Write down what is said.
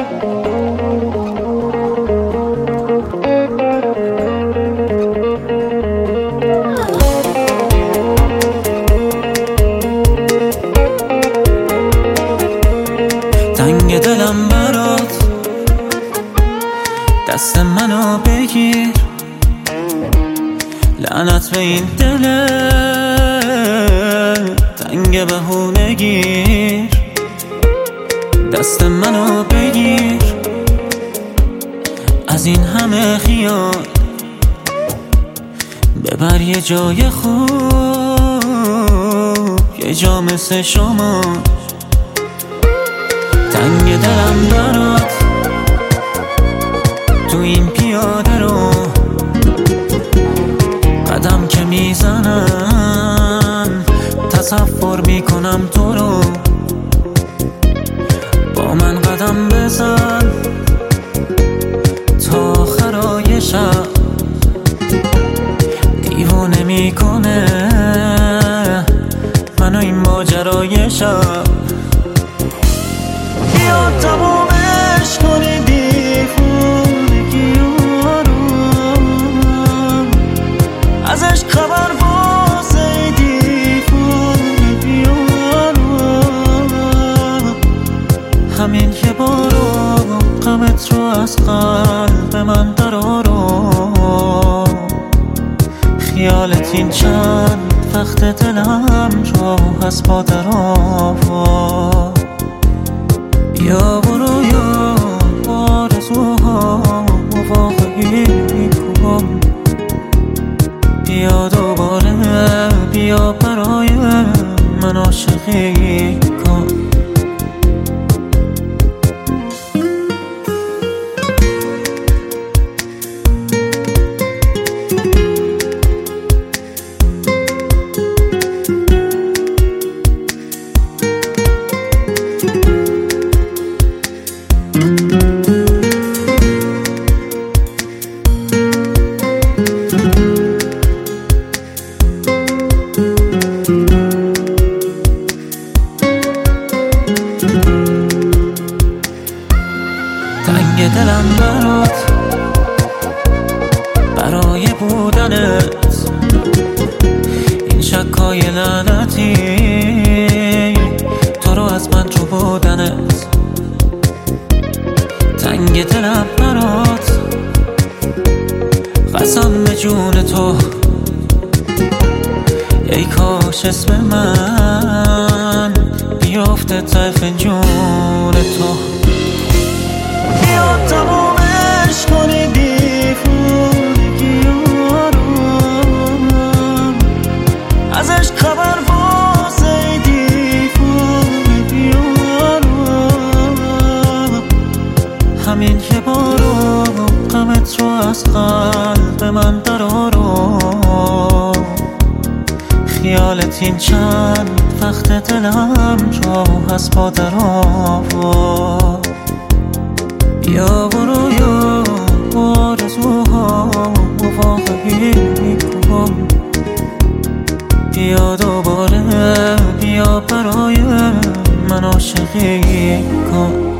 تنگ دلم برات، دست منو بگیر، لعنت به این دل تنگ بهونگیر. دست منو بگیر، از این همه خیال ببر یه جای خوب، یه جا مثل شما. تنگ دلم برات، تو این پیاده رو قدم که میزنم تصور میکنم تو رو. با من قدم بزن تا آخرای شب، دیوانه میکنه منو این ماجرای شب. بیا تمومش کنی دیوونگی رو، ازش خبر واسه دیوونگی رو. همین یه بارو غمت رو از قلب من درارو. خیالت این چند وقت دلم رو هست با درآوا. یا برو یا آرزوها واقعی کن، بیا دوباره بیا برای من عاشقی کن. تنگ دلم برات، برای بودنت این شکای لعنتی، تو رو از من جو بودنت. تنگ دلم برات، قسم به جون تو، ای کاش اسم من بیافته ته فنجون تو. بیا تمومش کنی دیوونگی رو، ازش خبر واسه دیوونگی رو. همین یه بارو غمت رو از قلب من درارو. خیالت این چند وقت دلم رو هست با درآوا. یا برو یا آرزوها واقعی کن، بیا دوباره بیا برای من عاشقی کن.